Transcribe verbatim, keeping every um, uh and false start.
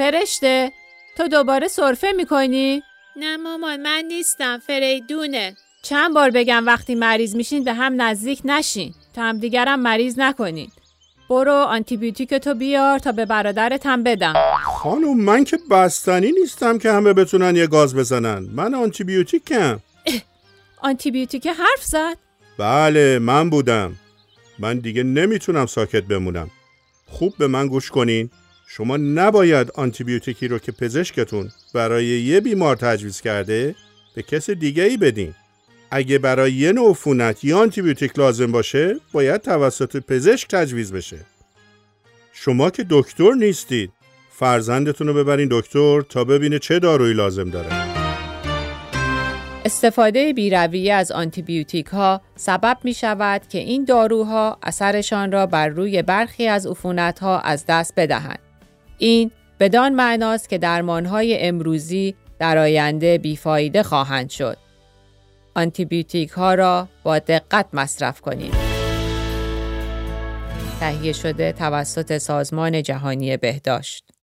فرشته، تو دوباره سرفه میکنی؟ نه مامان، من نیستم، فریدونه. چند بار بگم وقتی مریض میشین به هم نزدیک نشین تا هم دیگرم مریض نکنین. برو آنتی بیوتیک تو بیار تا به برادرت هم بدم. خانم من که بستنی نیستم که همه بتونن یه گاز بزنن. من آنتی بیوتیکم. آنتی بیوتیک حرف زد؟ بله من بودم. من دیگه نمیتونم ساکت بمونم. خوب به من گوش کنین. شما نباید آنتی بیوتیکی رو که پزشکتون برای یه بیمار تجویز کرده به کس دیگه ای بدین. اگه برای یه نوع عفونت یا آنتی بیوتیک لازم باشه باید توسط پزشک تجویز بشه. شما که دکتر نیستید. فرزندتون رو ببرین دکتر تا ببینه چه دارویی لازم داره. استفاده بی‌رویه از آنتی بیوتیک ها سبب می شود که این داروها اثرشان را بر روی برخی از عفونت ها از دست بدهند. این بدان معناست که درمان‌های امروزی در آینده بیفایده خواهند شد. آنتی بیوتیک ها را با دقت مصرف کنید. تهیه شده توسط سازمان جهانی بهداشت.